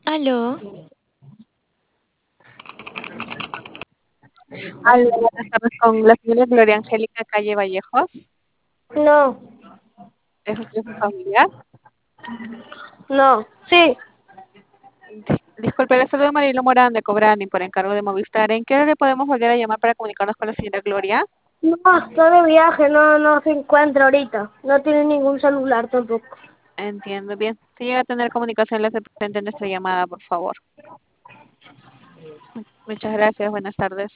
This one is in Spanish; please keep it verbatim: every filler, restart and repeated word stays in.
Aló, Aló, buenas tardes con la señora Gloria Angélica Calle Vallejos. no, ¿Es usted su familiar? no, sí, Dis- Disculpe, le saludo Marilo Morán de Cobrani por encargo de Movistar. ¿En qué hora le podemos volver a llamar para comunicarnos con la señora Gloria? no, está de viaje, no, no se encuentra ahorita, no tiene ningún celular tampoco. Entiendo bien. Si llega a tener comunicación, le hace presente nuestra llamada, por favor. Muchas gracias. Buenas tardes.